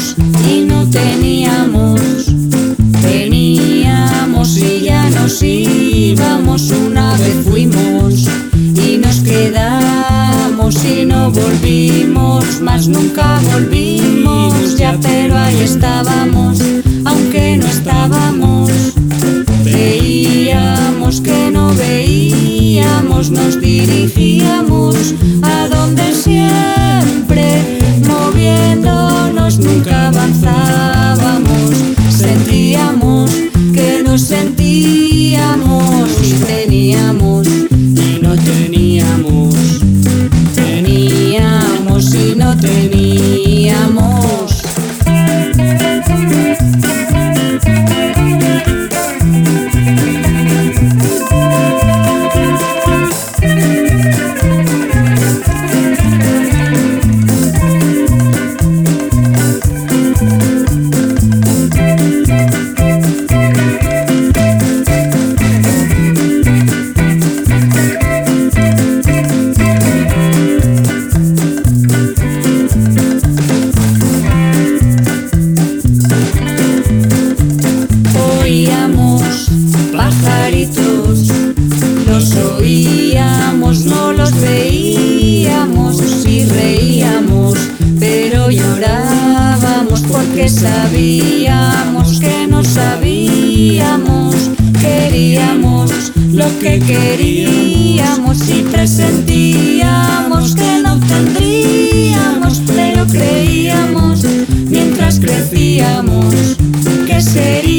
teníamos y no teníamos. Teníamos y ya nos íbamos. Una vez fuimos y nos quedamos y no volvimos, más nunca volvimos ya, pero ahí estábamos, aunque no estábamos. Veíamos que no veíamos, nos dirigíamos a donde siempre, moviéndonos nunca avanzábamos. Sentíamos que nos sentíamos y teníamos y no teníamos. Teníamos y no teníamos. Oíamos pajaritos, los oíamos, no los veíamos y reíamos, pero llorábamos porque sabíamos que no sabíamos. Queríamos lo que queríamos y presentíamos que no tendríamos, pero creíamos mientras crecíamos que sería